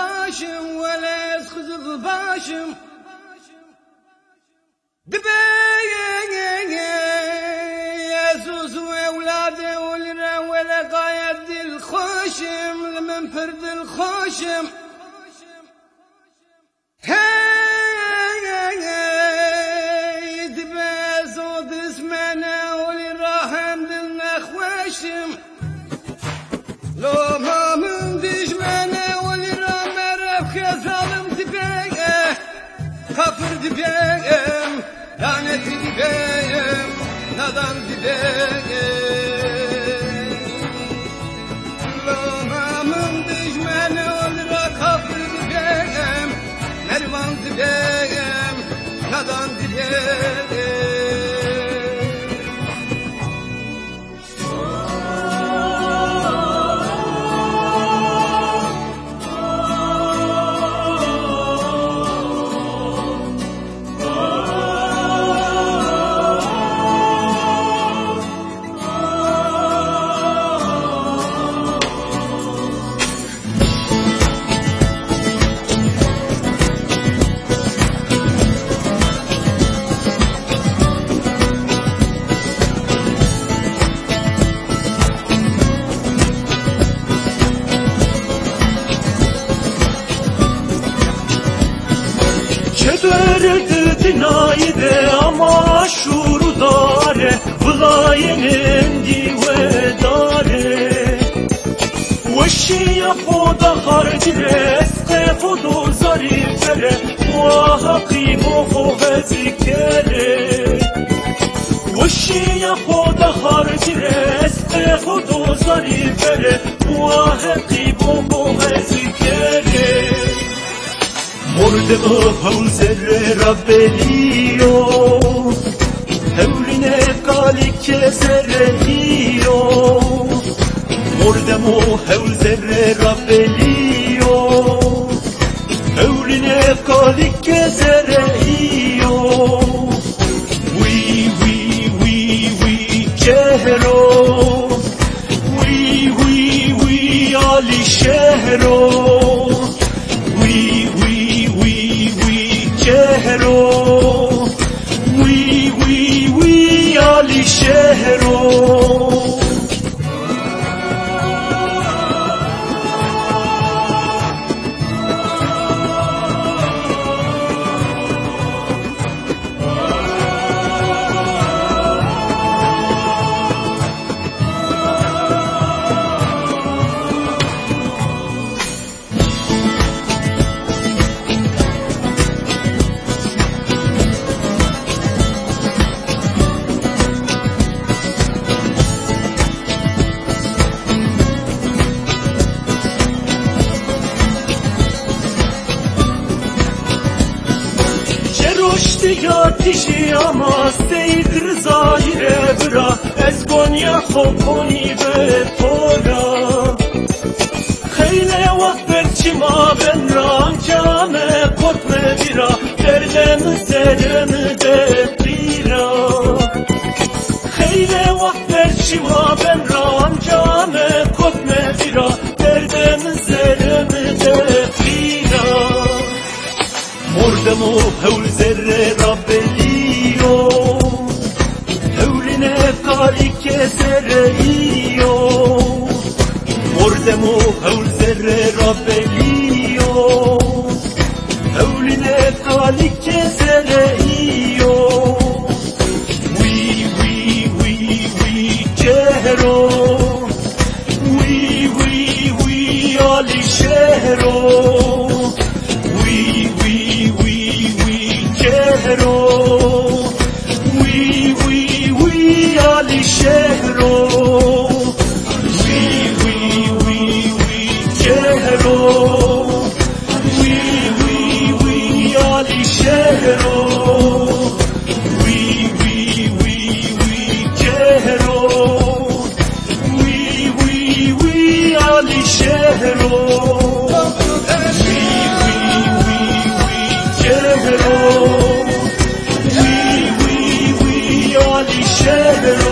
باشم ولا يسخذ باشم دبي يسوس وأولاده ولنا ولا قايد الخشم لمن فرد الخشم لو ما من دشمنه ولي رامر بخزالم دبيه كفر دبيه لعنت دبيه ندم دبيه لو ما من دشمنه ولي را كفر دبيه مرمان دبيه ندم دبيه Dinayde ama şuru dare Vılayının dive dare Veşi yapoda harcire Este hudu zarifere Muahaki bohu vezikere Veşi yapoda harcire Este hudu zarifere Muahaki bohu vezikere Mordemo havzere rabbeliyo Hevline kalik kezerehiyo Mordemo havzere rabbeliyo Hevline kalik kezerehiyo Wi cehro Wi ali şehro شهرو وي علي شهرو Yatişi ama seydir zahire bıra Ezgonya hoponi ve pora Heyle vakberçima ben rancame korkme bira Derdem serem de bira Heyle vakberçima ben rancame korkme bira Derdem serem de bira Mordemo hewl zerre rabbeliyo Hevline kalik kezerehiyo Mordemo hewl zerre rabbeliyo Hevline kalik kezerehiyo Wi cehro Wi ali şehro وي علي شهرو وي شهرو وي علي شهرو وي شهرو وي علي شهرو شهرو